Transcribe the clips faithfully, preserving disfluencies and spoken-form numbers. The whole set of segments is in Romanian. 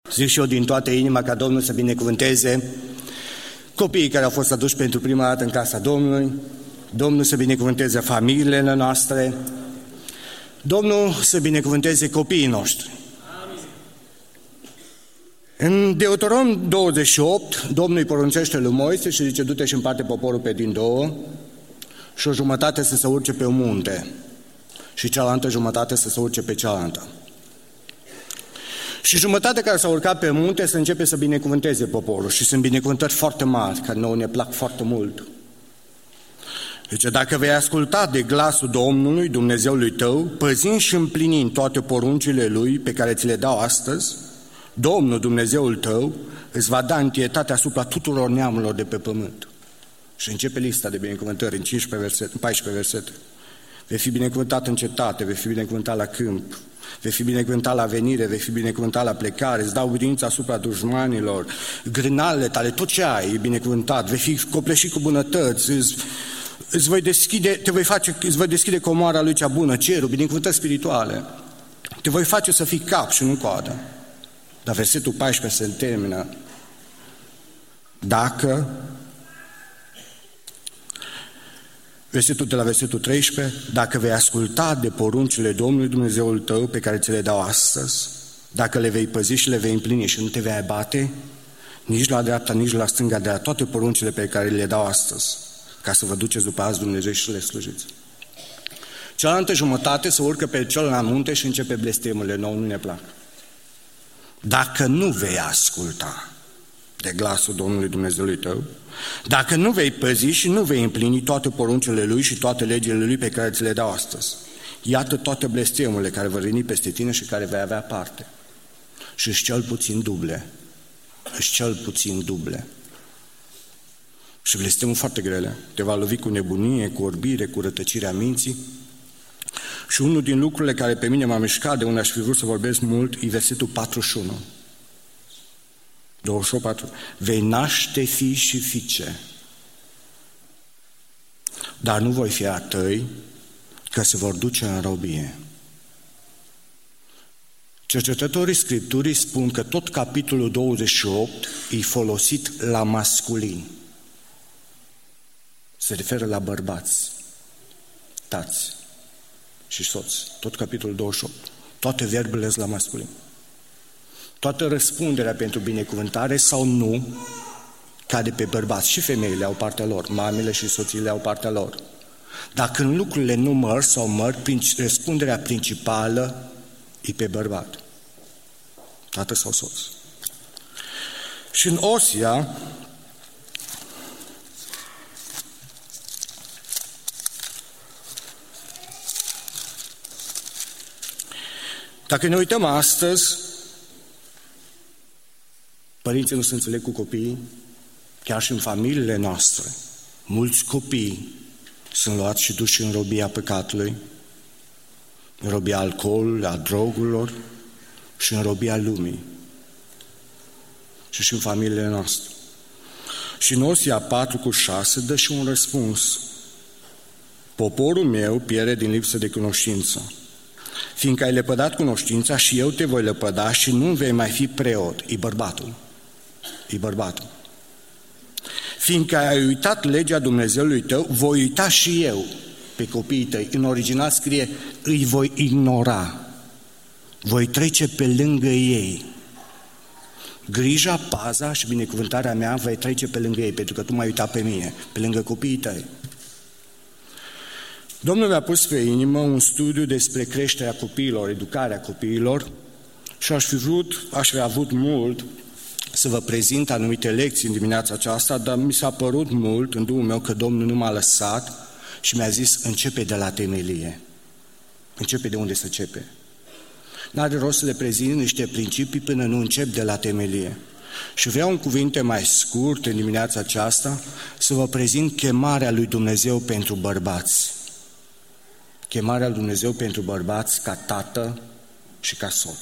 Zic și eu din toată inima ca Domnul să binecuvânteze copiii care au fost aduși pentru prima dată în casa Domnului, Domnul să binecuvânteze familiile noastre, Domnul să binecuvânteze copiii noștri. În Deuteronom douăzeci și opt, Domnul îi poruncește lui Moise și zice: du-te și împarte poporul pe din două și o jumătate să se urce pe un munte și cealaltă jumătate să se urce pe cealaltă. Și jumătatea care s-a urcat pe munte să începe să binecuvânteze poporul și sunt binecuvântări foarte mari, care nouă ne plac foarte mult. Zice: dacă vei asculta de glasul Domnului, Dumnezeului tău, păzind și împlinind toate poruncile Lui pe care ți le dau astăzi, Domnul Dumnezeul tău îți va da întietate asupra tuturor neamurilor de pe pământ. Și începe lista de binecuvântări în cincisprezece versete, în paisprezece versete. Vei fi binecuvântat în cetate, vei fi binecuvântat la câmp, vei fi binecuvântat la venire, vei fi binecuvântat la plecare, îți dau biruință asupra dușmanilor, grânalele tale, tot ce ai e binecuvântat, vei fi copleșit cu bunătăți, îți, îți voi deschide, te voi face, îți voi deschide comoara lui cea bună, cerul, binecuvântări spirituale. Te voi face să fii cap și nu coadă. Dar versetul paisprezece se termină: dacă, versetul de la versetul treisprezece, dacă vei asculta de poruncile Domnului Dumnezeul tău pe care ți le dau astăzi, dacă le vei păzi și le vei împlini și nu te vei abate nici la dreapta, nici la stânga de la toate poruncile pe care le dau astăzi, ca să vă duceți după azi Dumnezeu și să le slujiți. Cealaltă jumătate se urcă pe celălalt munte și începe blestemurile, nouă nu ne plac. Dacă nu vei asculta de glasul Domnului Dumnezeului tău, dacă nu vei păzi și nu vei împlini toate poruncile Lui și toate legile Lui pe care ți le dau astăzi, iată toate blestemurile care vor veni peste tine și care vei avea parte. Și își cel puțin duble. Își cel puțin duble. Și blestemuri foarte grele. Te va lovi cu nebunie, cu orbire, cu rătăcirea minții. Și unul din lucrurile care pe mine m-a mișcat, de unde aș fi vrut să vorbesc mult, e versetul patruzeci și unu. douăzeci și opt, patru. Vei naște fii și fiice, dar nu voi fi a tăi, că se vor duce în robie. Cercetătorii Scripturii spun că tot capitolul douăzeci și opt e folosit la masculin. Se referă la bărbați, tați și soți. Tot capitolul douăzeci și opt. Toate verbele sunt la masculin. Toată răspunderea pentru binecuvântare sau nu cade pe bărbați. Și femeile au partea lor, mamele și soțiile au partea lor. Dar când lucrurile nu măr sau măr, răspunderea principală e pe bărbat, tată sau soț. Și în Osia, dacă ne uităm astăzi, părinții nu se înțeleg cu copiii, chiar și în familiile noastre. Mulți copii sunt luați și duși în robia păcatului, în robia alcoolului, a drogurilor și în robia lumii. Și și în familiile noastre. Și în Osia patru cu șase dă și un răspuns. Poporul meu pierde din lipsă de cunoștință. Fiindcă ai lepădat cunoștința și eu te voi lepăda și nu vei mai fi preot. E bărbatul. E bărbatul. Fiindcă ai uitat legea Dumnezeului tău, voi uita și eu pe copiii tăi. În original scrie: îi voi ignora. Voi trece pe lângă ei. Grija, paza și binecuvântarea mea voi trece pe lângă ei, pentru că tu m-ai uitat pe mine, pe lângă copiii tăi. Domnul mi-a pus pe inimă un studiu despre creșterea copiilor, educarea copiilor și aș fi vrut, aș fi avut mult să vă prezint anumite lecții în dimineața aceasta, dar mi s-a părut mult în Duhul meu că Domnul nu m-a lăsat și mi-a zis: începe de la temelie. Începe de unde să începe. N-are rost să le prezint niște principii până nu încep de la temelie. Și vreau în cuvinte mai scurte în dimineața aceasta să vă prezint chemarea lui Dumnezeu pentru bărbați. Chemarea lui Dumnezeu pentru bărbați ca tată și ca soț.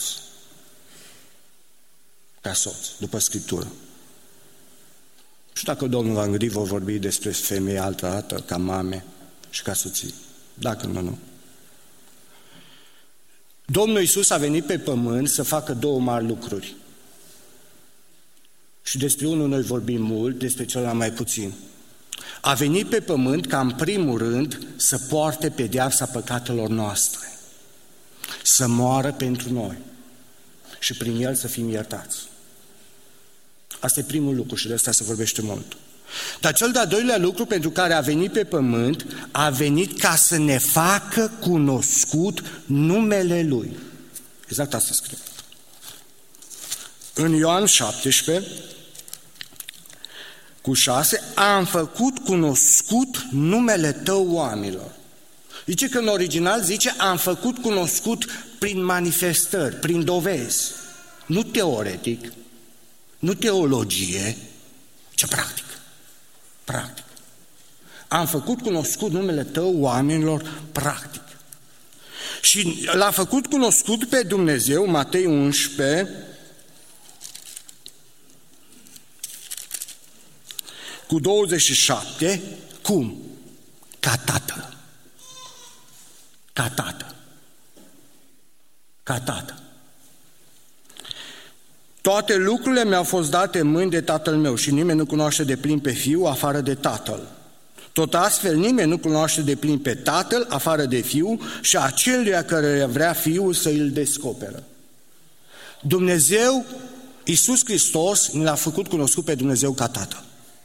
Ca soț, după Scriptură. Și dacă Domnul va îngădui, vor vorbi despre femei altă dată, ca mame și ca soții. Dacă nu, nu. Domnul Iisus a venit pe pământ să facă două mari lucruri. Și despre unul noi vorbim mult, despre celălalt mai puțin. A venit pe pământ ca în primul rând să poarte pedeapsa păcatelor noastre, să moară pentru noi și prin el să fim iertați. Asta e primul lucru și de asta se vorbește mult. Dar cel de-al doilea lucru pentru care a venit pe pământ, a venit ca să ne facă cunoscut numele Lui. Exact asta scrie. În Ioan șaptesprezece, cu șase, am făcut cunoscut numele Tău oamenilor. Zice că în original zice, am făcut cunoscut prin manifestări, prin dovezi. Nu teoretic, nu teologie, ci practic. Practic. Am făcut cunoscut numele Tău oamenilor practic. Și l-a făcut cunoscut pe Dumnezeu, Matei unsprezece, cu douăzeci și șapte, cum? Ca Tatăl. Ca Tatăl. Ca Tatăl. Toate lucrurile mi-au fost date în mâini de Tatăl meu și nimeni nu cunoaște de plin pe Fiul afară de Tatăl. Tot astfel nimeni nu cunoaște de plin pe Tatăl afară de Fiul și aceluia care vrea Fiul să îl descoperă. Dumnezeu, Iisus Hristos, ne l-a făcut cunoscut pe Dumnezeu ca Tatăl.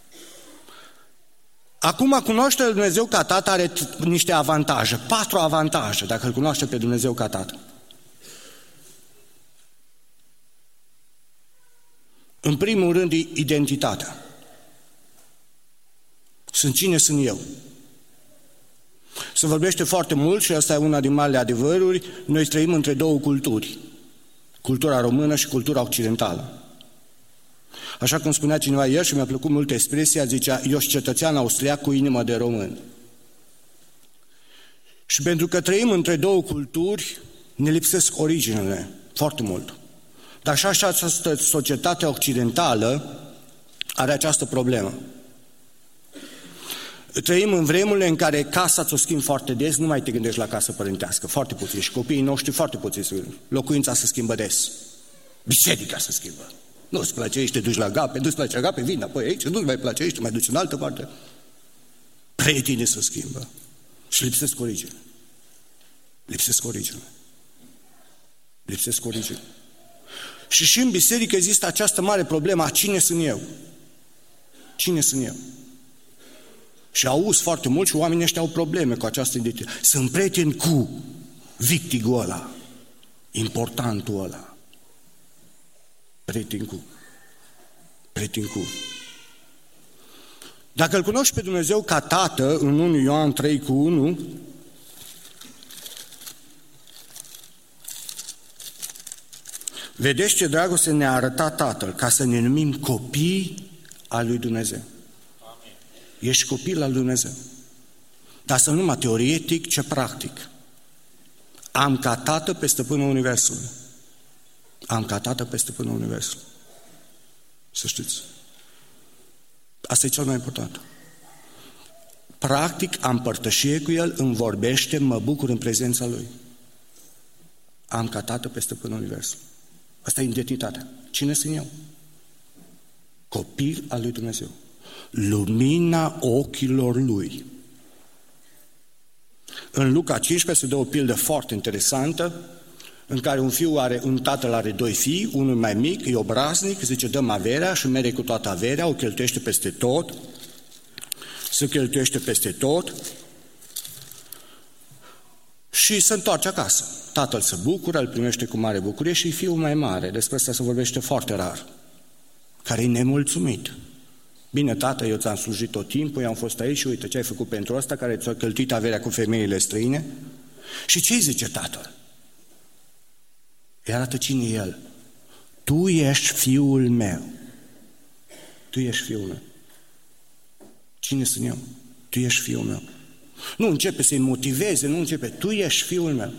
Acum, cunoașterea lui Dumnezeu ca Tată are niște avantaje, patru avantaje, dacă îl cunoaște pe Dumnezeu ca Tată. În primul rând, identitatea. Sunt cine sunt eu. Se vorbește foarte mult și asta e una din marile adevăruri, noi trăim între două culturi, cultura română și cultura occidentală. Așa cum spunea cineva ieri și mi-a plăcut mult expresia, zicea, eu sunt cetățean austriac cu inimă de român. Și pentru că trăim între două culturi, ne lipsesc originele, foarte mult. Dar și așa această societate occidentală are această problemă. Trăim în vremurile în care casa ți-o schimbi foarte des, nu mai te gândești la casă părintească, foarte puțin, și copiii noștri foarte puțin, locuința se schimbă des, biserica se schimbă. Nu-ți place aici, te duci la Agape, nu-ți place Agape, vin apoi aici, nu-ți mai place aici, te mai duci în altă parte. Prietenii se schimbă și lipsesc origine. Lipsesc origine. Lipsesc origine. Și și în biserică există această mare problemă, a cine sunt eu? Cine sunt eu? Și auzi foarte mult și oamenii ăștia au probleme cu această identitate. Sunt prieteni cu victigul ăla, importantul ăla. Prieten cu. Prieten cu. Dacă îl cunoști pe Dumnezeu ca Tată, în unu Ioan trei cu unu, vedeți ce dragoste ne-a arătat Tatăl, ca să ne numim copii al lui Dumnezeu. Amin. Ești copil al lui Dumnezeu. Dar să nu numai teoretic, ce practic. Am ca Tată pe Stăpânul Universului. Am ca Tată pe Stăpânul Universului. Să știți. Asta e cel mai important. Practic, am părtășie cu El, îmi vorbește, mă bucur în prezența Lui. Am ca Tată pe Stăpânul Universului. Asta e identitatea. Cine sunt eu? Copil al lui Dumnezeu. Lumina ochilor Lui. În Luca cincisprezece se dă o pildă foarte interesantă, în care un fiu are, un tatăl are doi fii, unul mai mic, e obraznic, zice, dăm averea și merge cu toată averea, o cheltuiește peste tot, se cheltuiește peste tot și se întoarce acasă. Tatăl se bucură, îl primește cu mare bucurie și fiul mai mare, despre asta se vorbește foarte rar, care e nemulțumit. Bine, tată, eu ți-am slujit tot timpul, eu am fost aici și uite ce ai făcut pentru asta, care ți-a cheltuit averea cu femeile străine. Și ce îi zice tatăl? Îi arată cine e el. Tu ești fiul meu. Tu ești fiul meu. Cine sunt eu? Tu ești fiul meu. Nu începe să-i motiveze, nu începe. Tu ești fiul meu.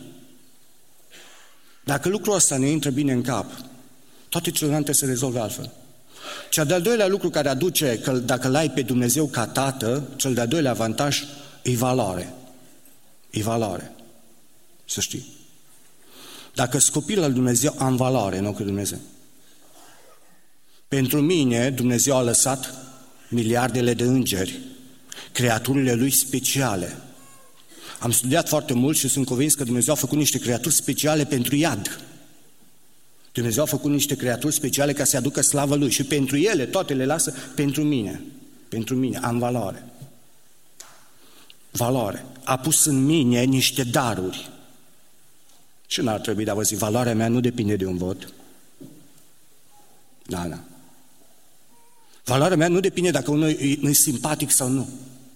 Dacă lucrul ăsta ne intră bine în cap, toate celelalte se rezolvă altfel. Cel de-al doilea lucru care aduce, că dacă l-ai pe Dumnezeu ca Tată, cel de-al doilea avantaj, e valoare. E valoare. Să știi. Dacă sunt copil al Dumnezeu, am valoare în ochii Dumnezeu. Pentru mine, Dumnezeu a lăsat miliardele de îngeri, creaturile Lui speciale. Am studiat foarte mult și sunt convins că Dumnezeu a făcut niște creaturi speciale pentru iad. Dumnezeu a făcut niște creaturi speciale ca să aducă slavă Lui și pentru ele, toate le lasă pentru mine. Pentru mine, am valoare. Valoare. A pus în mine niște daruri. Și n-ar trebui, dar vă zic, valoarea mea nu depinde de un vot. Da, da. Valoarea mea nu depinde dacă unul e simpatic sau nu.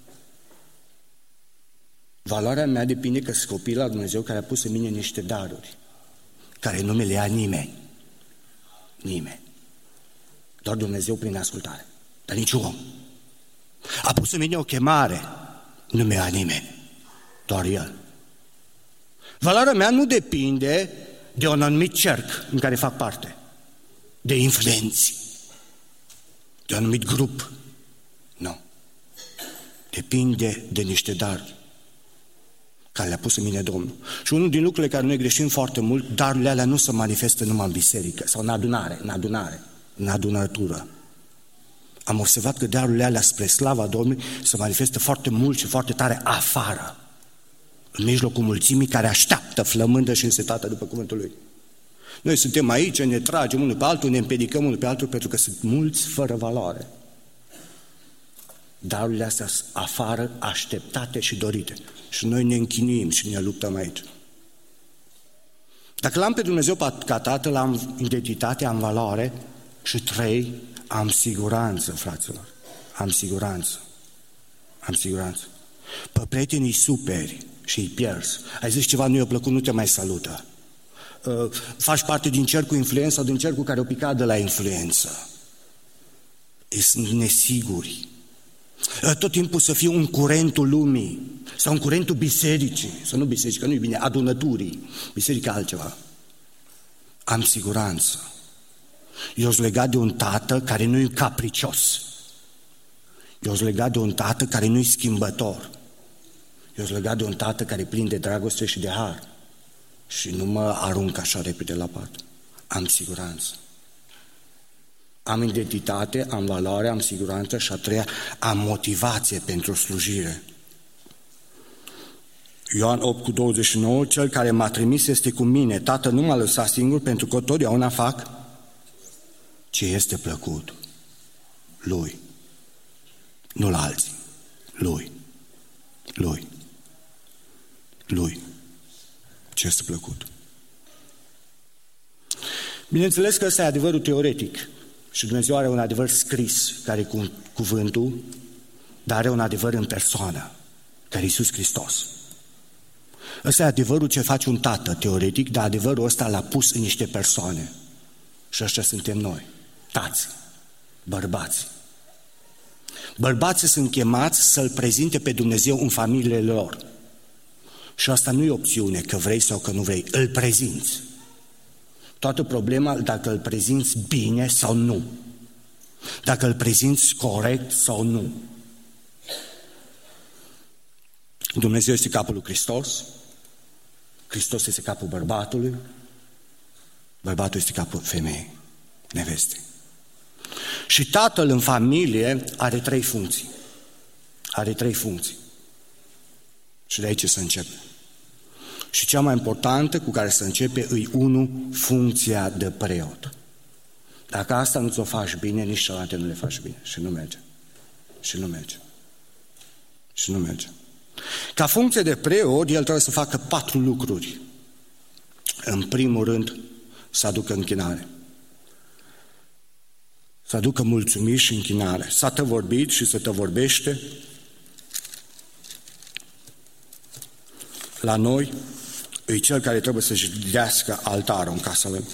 Valoarea mea depinde că sunt copil al Dumnezeu care a pus în mine niște daruri, care nu mi le ia nimeni. Nimeni. Doar Dumnezeu prin ascultare. Dar nici om. A pus în mine o chemare, nu mi-a ia nimeni. Doar El. Valoarea mea nu depinde de un anumit cerc în care fac parte, de influenți, de un anumit grup. Nu. Depinde de niște daruri care le-a pus în mine Domnul. Și unul din lucrurile care noi greșim foarte mult, darurile alea nu se manifestă numai în biserică sau în adunare, în adunare, în adunătură. Am observat că darurile alea spre slava Domnului se manifestă foarte mult și foarte tare afară, în mijlocul mulțimii care așteaptă flămândă și însetată după cuvântul Lui. Noi suntem aici, ne tragem unul pe altul, ne împiedicăm unul pe altul pentru că sunt mulți fără valoare. Darurile astea sunt afară, așteptate și dorite. Și noi ne închinuim și ne luptăm aici. Dacă l-am pe Dumnezeu ca Tatăl, am identitate, am valoare și trei, am siguranță, fraților. Am siguranță. Am siguranță. Pe prietenii superi și îi pierzi. Ai zis ceva, nu i-a plăcut, nu te mai salută. Uh, faci parte din cercul influență sau din cercul care o picat de la influență. Sunt nesiguri. Uh, tot timpul să fie un curentul lumii sau un curentul bisericii, să nu biserici, că nu-i bine, adunăturii, biserica altceva. Am siguranță. Eu sunt legat de un tată care nu e capricios. Eu sunt legat de un tată care nu e schimbător. Eu sunt legat de un tată care e plin de dragoste și de har. Și nu mă arunc așa repede la pat. Am siguranță. Am identitate, am valoare, am siguranță și a treia, am motivație pentru slujire. Ioan opt cu douăzeci și nouă, cel care m-a trimis este cu mine. Tatăl nu m-a lăsat singur pentru că totdeauna fac ce este plăcut Lui. Nu la alții. Lui. Lui. Lui. Ce este plăcut. Bineînțeles că ăsta e adevărul teoretic și Dumnezeu are un adevăr scris, care e cu cuvântul, dar are un adevăr în persoană, care e Iisus Hristos. Ăsta e adevărul ce face un tată teoretic, dar adevărul ăsta l-a pus în niște persoane. Și ăștia suntem noi, tați, bărbați. Bărbații sunt chemați să-L prezinte pe Dumnezeu în familiile lor. Și asta nu e opțiune, că vrei sau că nu vrei, îl prezinți. Toată problema dacă îl prezinți bine sau nu. Dacă îl prezinți corect sau nu. Dumnezeu este capul lui Hristos, Hristos este capul bărbatului, bărbatul este capul femeii, nevestei. Și tatăl în familie are trei funcții. Are trei funcții. Și de aici să începe. Și cea mai importantă cu care să începe îi unu, funcția de preot. Dacă asta nu ți-o faci bine, nici celelalte nu le faci bine. Și nu merge. Și nu merge. Și nu merge. Ca funcție de preot, el trebuie să facă patru lucruri. În primul rând, să aducă închinare. Să aducă mulțumiri și închinare. Să te vorbit și să te vorbește. La noi, e cel care trebuie să-și dească altarul în casa lui.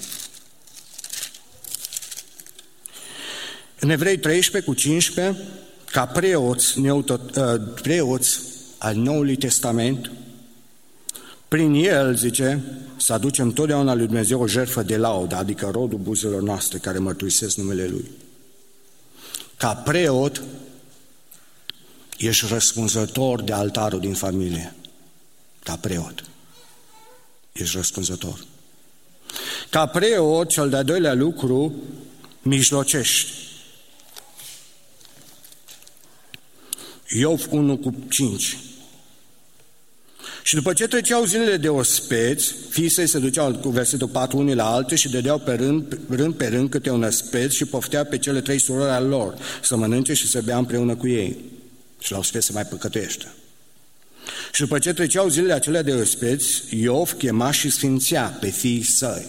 În Evrei treisprezece cu cincisprezece, ca preoți, preoți al Noului Testament, prin el, zice, să aducem totdeauna lui Dumnezeu o jertfă de laudă, adică rodul buzelor noastre care mărturisesc numele Lui. Ca preot, ești răspunzător de altarul din familie. Ca preot. Ești răspunzător. Ca preot, cel de-al doilea lucru, mijlocești. Iov unu cu cinci. Și după ce treceau zilele de ospeți, fiii săi se duceau cu versetul patru unii la alte și dădeau pe rând, rând pe rând câte un ospeț și poftea pe cele trei surori ale lor să mănânce și să bea împreună cu ei. Și la ospeți se mai păcătuiește. Și după ce treceau zilele acelea de ospeți, Iov chema și sfințea pe fiii săi.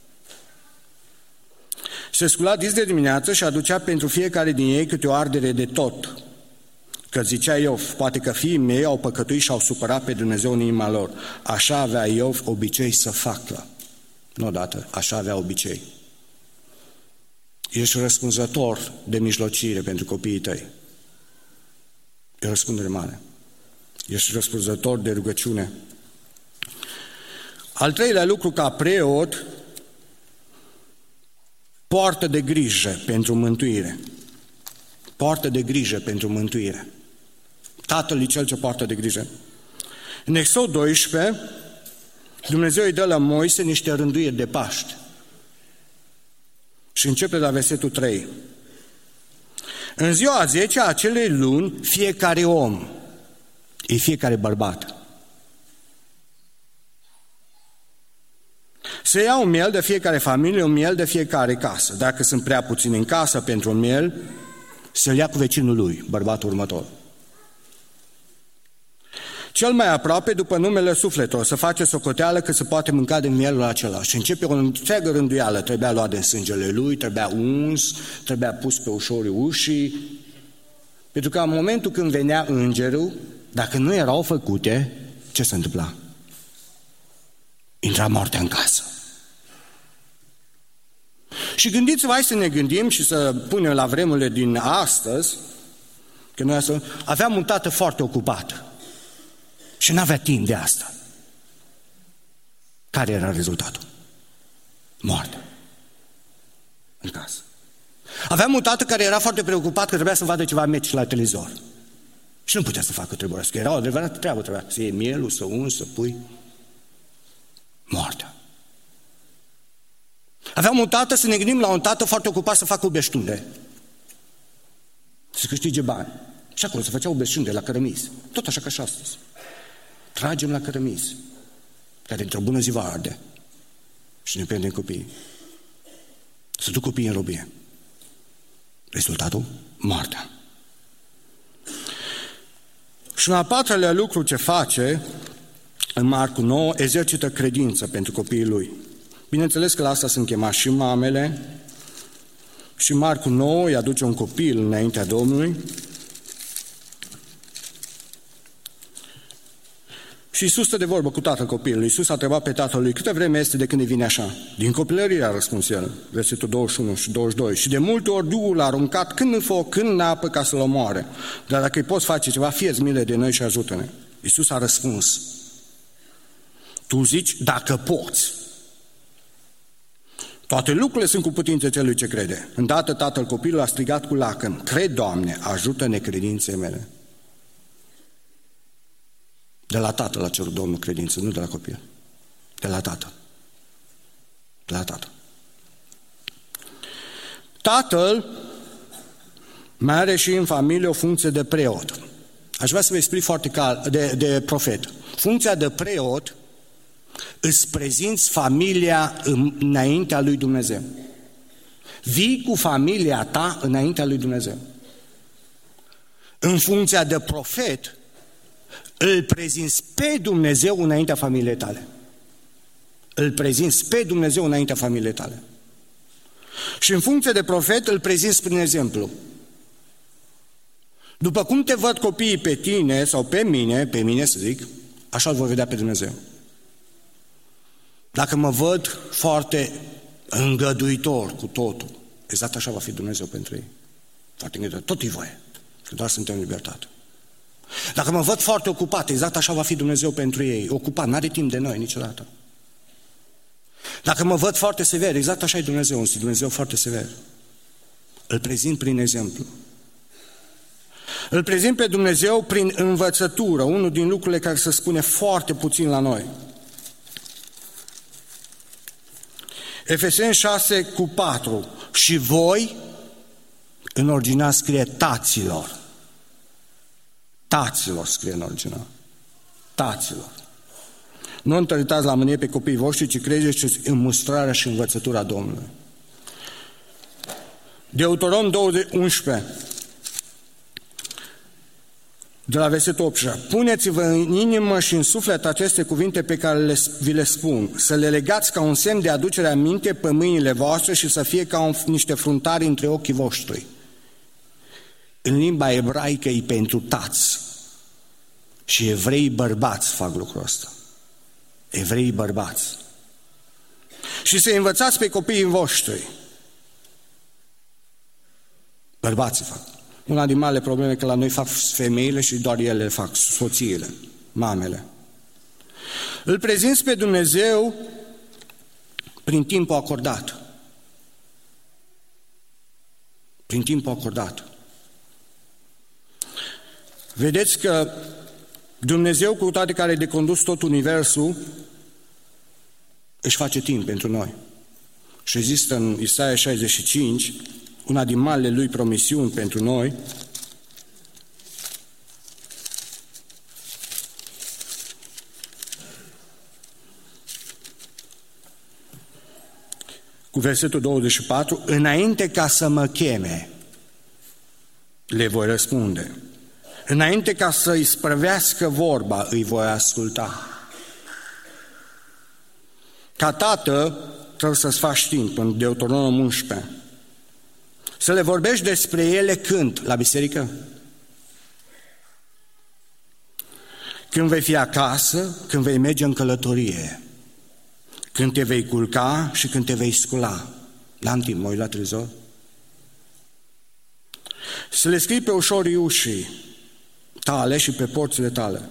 Se scula dis de dimineață și aducea pentru fiecare din ei câte o ardere de tot. Că zicea Iov, poate că fiii mei au păcătuit și au supărat pe Dumnezeu în inima lor. Așa avea Iov obicei să facă. Nu odată, așa avea obicei. Ești răspunzător de mijlocire pentru copiii tăi. E o răspundere mare. Ești răspunzător de rugăciune. Al treilea lucru, ca preot, poartă de grijă pentru mântuire. Poartă de grijă pentru mântuire. Tatăl e cel ce poartă de grijă. În Exod doisprezece, Dumnezeu îi dă la Moise niște rânduiri de Paști. Și începe la versetul trei. În ziua a zecea a acelei luni, fiecare om, e fiecare bărbat, să ia un miel de fiecare familie, un miel de fiecare casă. Dacă sunt prea puțini în casă pentru un miel, să-l ia cu vecinul lui, bărbatul următor. Cel mai aproape, după numele sufletului, să face socoteală că se poate mânca din mielul acela. Și începe o întreagă rânduială. Trebuia luat din sângele lui, trebuia uns, trebuia pus pe ușorii ușii. Pentru că în momentul când venea îngerul, dacă nu erau făcute, ce se întâmpla? Intra moartea în casă. Și gândiți-vă, hai să ne gândim și să punem la vremurile din astăzi, că noi să aveam un tată foarte ocupat și nu avea timp de asta. Care era rezultatul? Moarte în casă. Aveam un tată care era foarte preocupat că trebuia să vadă ceva meci la televizor. Și nu putea să facă treburile astea, că era o adevărată treabă, trebuia să iei mielul, să ungi, să pui. Moartea. Aveam un tată, să ne gândim la un tată foarte ocupat să facă ubeștunde. Să câștige bani. Și acolo se făceau ubeștunde la cărămizi. Tot așa ca și astăzi. Tragem la cărămizi, care într-o bună zi va arde. Și ne pierdem copiii. Să duc copiii în robie. Rezultatul? Moartea. Și un al patrulea lucru ce face în Marcu nouă, exercită credință pentru copiii lui. Bineînțeles că la asta sunt chemați și mamele. Și Marcu nouă îi aduce un copil înaintea Domnului. Și Iisus stă de vorbă cu tatăl copilului. Iisus a întrebat pe tatăl lui, câtă vreme este de când îi vine așa? Din copilărie, a răspuns el, versetul douăzeci și unu și douăzeci și doi. Și de multe ori Duhul l-a aruncat când în foc, când în apă ca să-l omoare. Dar dacă îi poți face ceva, fie-ți milă de noi și ajută-ne. Iisus a răspuns, tu zici, dacă poți. Toate lucrurile sunt cu putință celui ce crede. Îndată tatăl copilului a strigat cu lacrimi, cred, Doamne, ajută-ne credinței mele. De la tatăl a cerut Domnul credință, nu de la copil. De la tatăl. De la tatăl. Tatăl mai are și în familie o funcție de preot. Aș vrea să vă explic foarte clar, de, de profet. Funcția de preot îți prezinți familia înaintea lui Dumnezeu. Vii cu familia ta înaintea lui Dumnezeu. În funcția de profet îl prezinți pe Dumnezeu înaintea familiei tale. Îl prezinți pe Dumnezeu înaintea familiei tale. Și în funcție de profet îl prezinți prin exemplu. După cum te văd copiii pe tine sau pe mine, pe mine să zic, așa îl voi vedea pe Dumnezeu. Dacă mă văd foarte îngăduitor cu totul, exact așa va fi Dumnezeu pentru ei. Foarte îngăduitor, tot îi voie, că doar suntem în libertate. Dacă mă văd foarte ocupat, exact așa va fi Dumnezeu pentru ei. Ocupat, n-are timp de noi niciodată. Dacă mă văd foarte sever, exact așa e Dumnezeu, un Dumnezeu foarte sever. Îl prezint prin exemplu. Îl prezint pe Dumnezeu prin învățătură, unul din lucrurile care se spune foarte puțin la noi. Efeseni șase cu patru. Și voi, în original scrie taților. Taților scrie în original. Taților. Nu întăritați la mânie pe copiii voștri, ci credeți în mustrarea și învățătura Domnului. Deuteronom douăzeci, unsprezece, de la versetul optsprezece. Puneți-vă în inimă și în suflet aceste cuvinte pe care le, vi le spun, să le legați ca un semn de aducere aminte pe mâinile voastre și să fie ca un, niște fruntari între ochii voștri. În limba ebraică e pentru tați. Și evrei bărbați fac lucrul ăsta. Evrei bărbați. Și să învățați pe copiii voștri. Bărbații fac. Una din marile probleme că la noi fac femeile și doar ele le fac, soțiile, mamele. Îl prezinți pe Dumnezeu prin timpul acordat. Prin timpul acordat. Vedeți că Dumnezeu, cu toate care de condus tot universul, își face timp pentru noi. Și există în Isaia șaizeci și cinci, una din marile lui promisiuni pentru noi, cu versetul douăzeci și patru, înainte ca să mă cheme, le voi răspunde. Înainte ca să-i sprăvească vorba, îi voi asculta. Ca tată, trebuie să-ți faci timp, în Deuteronom unsprezece. Să le vorbești despre ele când? La biserică? Când vei fi acasă, când vei merge în călătorie, când te vei culca și când te vei scula. N-am timp, mă uit la trezor. Să le scrii pe ușorii ușii tale și pe porțile tale.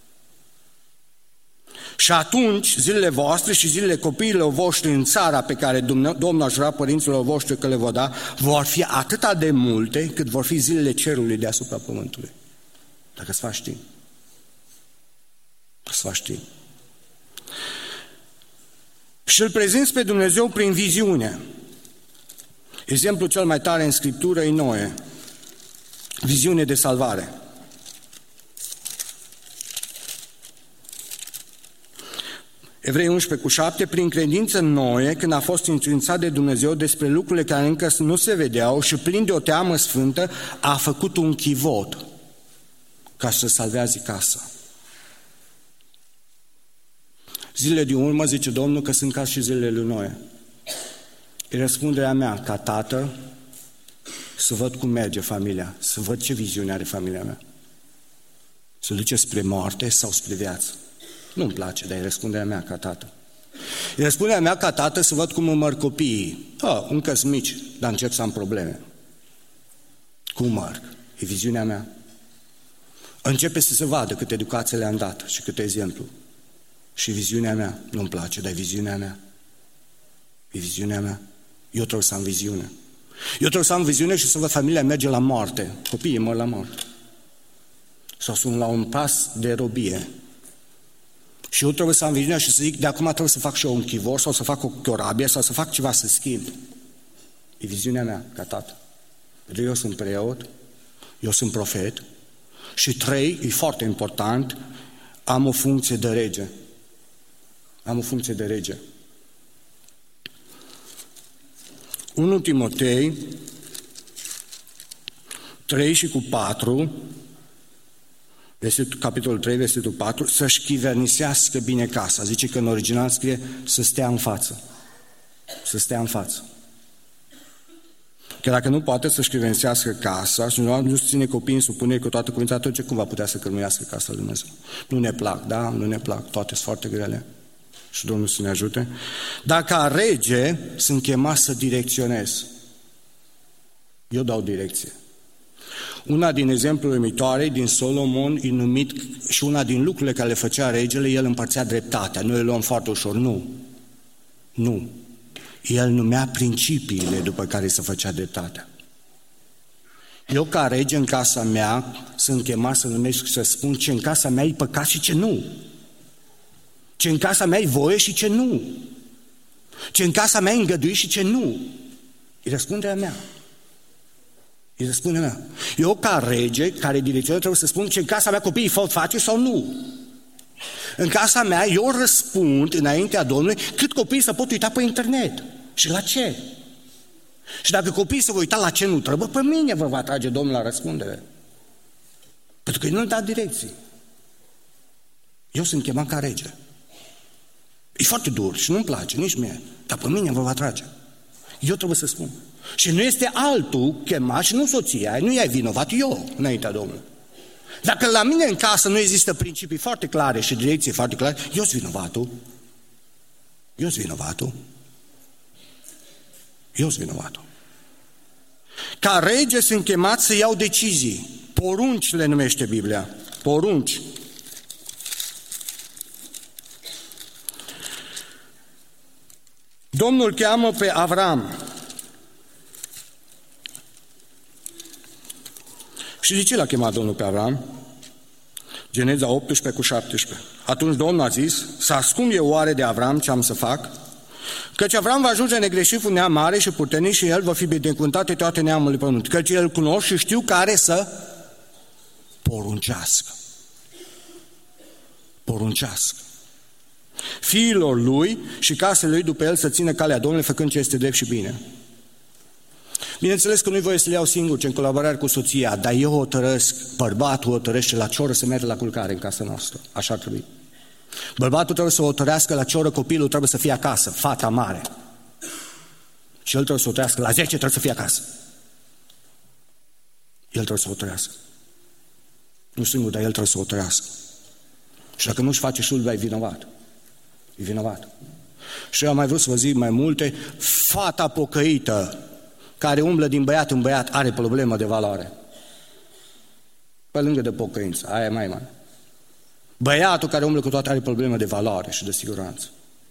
Și atunci zilele voastre și zilele copiilor voștri în țara pe care Domnul a jurat părinților voștri că le va da, vor fi atâta de multe cât vor fi zilele cerului deasupra pământului. Dacă îți faci timp. Îți faci timp. Și îl prezinți pe Dumnezeu prin viziune. Exemplul cel mai tare în Scriptură e Noe. Viziune de salvare. Evrei unsprezece cu șapte, prin credință în Noe, când a fost înștiințat de Dumnezeu despre lucrurile care încă nu se vedeau și plin de o teamă sfântă, a făcut un chivot ca să salvează casa. Zilele din urmă, zice Domnul, că sunt ca și zilele lui Noe. E răspunderea mea ca tată să văd cum merge familia, să văd ce viziune are familia mea. Să duce spre moarte sau spre viață. Nu-mi place, dar e răspunderea mea ca tată. E răspunderea mea ca tată să văd cum măr copiii. Ah, încă sunt mici, dar încep să am probleme. Cum mărg? E viziunea mea. Începe să se vadă câte educație le-am dat și câte exemplu. Și viziunea mea, nu-mi place, dar e viziunea mea. E viziunea mea. Eu trebuie să am viziune. Eu trebuie să am viziune și să văd familia merge la moarte. Copiii mor la moarte. Sau sunt la un pas de robie. Și eu trebuie să am viziunea și să zic, de acum trebuie să fac și eu un chivor sau să fac o corabie sau să fac ceva să schimb. E viziunea mea ca tată. Pentru că eu sunt preot, eu sunt profet și trei, e foarte important, am o funcție de rege. Am o funcție de rege. unu Timotei trei și cu patru, versetul, capitolul trei, versetul patru, să-și chivernisească bine casa. Zice că în original scrie să stea în față. Să stea în față. Că dacă nu poate să-și chivernisească casa și nu ține copiii în supunere cu toată cuvânța, atunci cum va putea să cărmuiască casa lui Dumnezeu? Nu ne plac, da? Nu ne plac. Toate sunt foarte grele. Și Domnul să ne ajute. Dar ca rege sunt chemat să direcționez. Eu dau direcție. Una din exemplele următoare din Solomon e numit și una din lucrurile care le făcea regele, el împărțea dreptatea. Noi le luăm foarte ușor. Nu. Nu. El numea principiile după care se făcea dreptatea. Eu ca rege în casa mea sunt chemat să numesc, să spun ce în casa mea e păcat și ce nu. Ce în casa mea e voie și ce nu. Ce în casa mea e îngăduit și ce nu. E răspunderea mea. E răspunderea mea. Eu, ca rege, care direcționează, trebuie să spun ce în casa mea copiii pot face sau nu. În casa mea, eu răspund înaintea Domnului cât copiii să pot uita pe internet. Și la ce? Și dacă copiii se vor uita la ce nu trebuie, pe mine vă va trage Domnul la răspundere. Pentru că eu nu-mi dat direcții. Eu sunt chemat ca rege. E foarte dur și nu-mi place, nici mie. Dar pe mine vă va trage. Eu trebuie să spun. Și nu este altul chemat și nu soția, nu e vinovat, eu înaintea Domnului. Dacă la mine în casă nu există principii foarte clare și direcții foarte clare, eu sunt vinovatul. Eu sunt vinovatul. Eu sunt vinovatul. Ca rege sunt chemat să iau decizii. Porunci le numește Biblia. Porunci. Domnul cheamă pe Avram. Și de ce l-a chemat Domnul pe Avram? Geneza optsprezece cu șaptesprezece. Atunci Domnul a zis, să ascund eu oare de Avram ce am să fac? Căci Avram va ajunge negreșit un neam mare și puternic și el va fi binecuvântat de toate neamurile pământului. Căci el cunosc și știu care să poruncească. Poruncească. Fiilor lui și casele lui după el să țină calea Domnului făcând ce este drept și bine. Bineînțeles că nu-i voie să le iau singur, ci în colaborare cu soția, dar eu hotărăsc, bărbatul hotărăște la ce oră să meargă la culcare în casa noastră. Așa ar trebui. Bărbatul trebuie să hotărească la ce oră copilul trebuie să fie acasă, fata mare. Și el trebuie să hotărească, la zece trebuie să fie acasă. El trebuie să hotărească. Nu singur, dar el trebuie să hotărească. Și dacă nu-și face șulba, e vinovat. E vinovat. Și eu am mai vrut să vă zic mai multe, fata pocăită care umblă din băiat în băiat are problemă de valoare. Pe lângă de pocăință, aia e mai mare. Băiatul care umblă cu toate are problemă de valoare și de siguranță.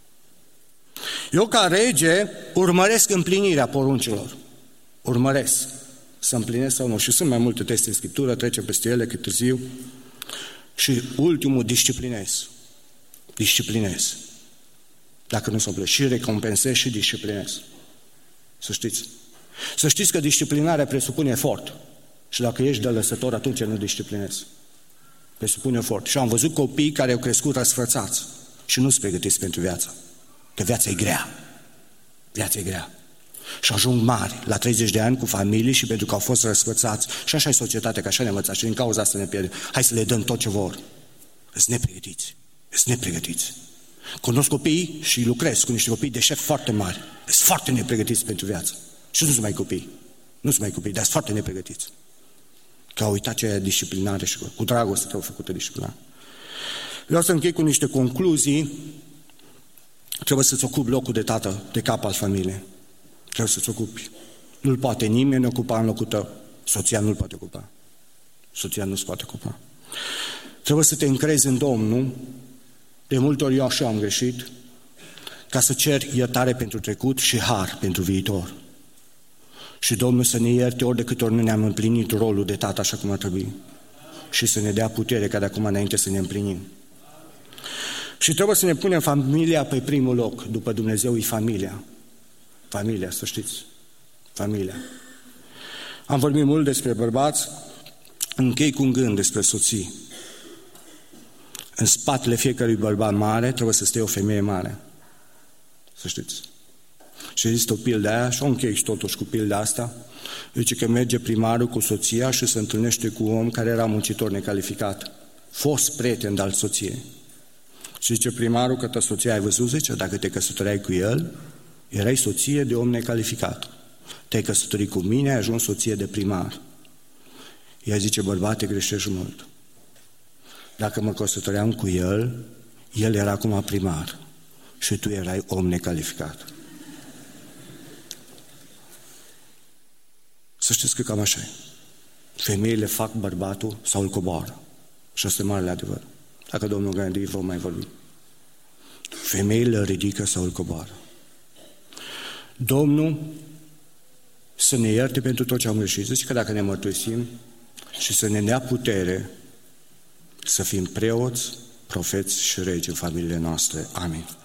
Eu ca rege urmăresc împlinirea poruncilor. Urmăresc să împlinesc sau nu. Și sunt mai multe teste în Scriptură, trece peste ele cât târziu. Și ultimul, disciplinez. Disciplinez. Dacă nu s-o plec. Și recompensez și disciplinez. Să știți. Să știți că disciplinarea presupune efort. Și dacă ești de lăsător, atunci nu disciplinezi. Presupune efort. Și am văzut copii care au crescut răsfrățați și nu se pregătiți pentru viață. Că viața e grea. Viața e grea. Și ajung mari, la treizeci de ani, cu familii și pentru că au fost răsfrățați. Și așa e societatea, că așa ne-a învățat și din cauza asta ne pierde. Hai să le dăm tot ce vor. Sunt nepregătiți. Sunt nepregătiți. Cunosc copii și lucrez cu niște copii de șef foarte mari. Sunt foarte nepregătiți pentru viață. Și nu sunt mai copii. Nu sunt mai copii, dar sunt foarte nepregătiți. Că au uitat ce e disciplinare și cu dragoste trebuie făcută disciplinare. Vreau să închei cu niște concluzii. Trebuie să-ți ocupi locul de tată, de cap al familiei. Trebuie să-ți ocupi. Nu-l poate nimeni ocupa în locul tău. Soția nu-l poate ocupa. Soția nu-ți poate ocupa. Trebuie să te încrezi în Domnul. De multe ori eu așa am greșit, ca să cer iertare pentru trecut și har pentru viitor. Și Domnul să ne ierte ori de câte ori nu ne-am împlinit rolul de tată așa cum ar trebui. Și să ne dea putere ca de acum înainte să ne împlinim. Și trebuie să ne punem familia pe primul loc. După Dumnezeu e familia. Familia, să știți. Familia. Am vorbit mult despre bărbați, închei cu un gând despre soții. În spatele fiecărui bărbat mare trebuie să stea o femeie mare. Să știți. Și există o pildă aia și o închei și totuși cu pilda asta. Zice că merge primarul cu soția și se întâlnește cu un om care era muncitor necalificat. Fost prieten de-al soției. Și zice primarul că soția ai văzut, zice, dacă te căsătoreai cu el, erai soție de om necalificat. Te-ai căsătorit cu mine, ai ajuns soție de primar. Ea zice, bărbate, greșești mult. Dacă mă căsătoream cu el, el era acum primar și tu erai om necalificat. Să știți că cam așa e. Femeile fac bărbatul sau îl coboară. Și asta e marele adevăr. Dacă Domnul Gandhi vom mai vorbi. Femeile îl ridică sau îl coboară. Domnul să ne ierte pentru tot ce am greșit. Zice că dacă ne mărturisim și să ne dea putere să fim preoți, profeți și regi în familiile noastre. Amin.